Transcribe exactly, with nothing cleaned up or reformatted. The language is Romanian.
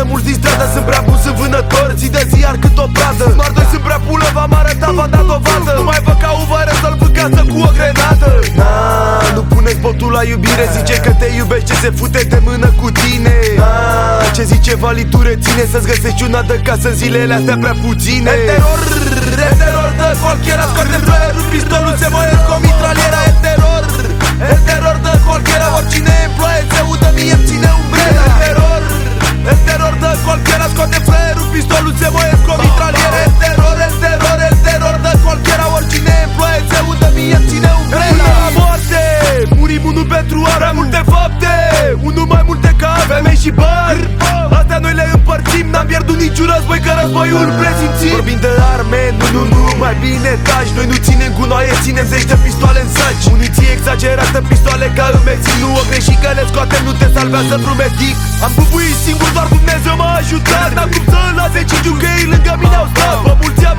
stradă, mulți din stradă sunt prea buni, sunt vânători, ții de ziar cât o pradă. Doar doi sunt prea pulă, v-am arătat, v-am dat dovadă. Nu mai vă ca uvără să-l băgață cu o grenadă. Na, nu puneți botul la iubire, zice că te iubește, se fute de mână cu tine. Na, ce zice valiture, ține să-ți găsești una de casă în zilele astea prea puține. E teror, e teror de colchera, scoate fluierul, pistolul se moie cu o mitraliera. E teror, e teror de colchera, oricine e în ploaie se udă, mie îmi ține umbrela. E teror, e teror de colchera, scoate fluierul, pistolul se moie cu o mitraliera. E teror, e teror, e teror de colchera, oricine e în ploaie se udă, mie îmi ține umbrela. La moarte, murim unul pentru altul, prea multe fapte, unul mai multe ca femei și bani. Astea noi le împărțim, n-am pierdut niciun război, că războiul presimțim. Vorbim de arme, nu, nu, nu, mai bine taci. Noi nu ținem gunoaie, ținem zeci de pistoale în saci. Muniție exagerată, pistoale ca în Mexic. Nu o greși că le scoatem, nu te salvează vreun medic. Am bubuit singur, doar Dumnezeu m-a ajutat. N-am cum să-l las zecinciu, că ei lângă mine au stat. Vă mulți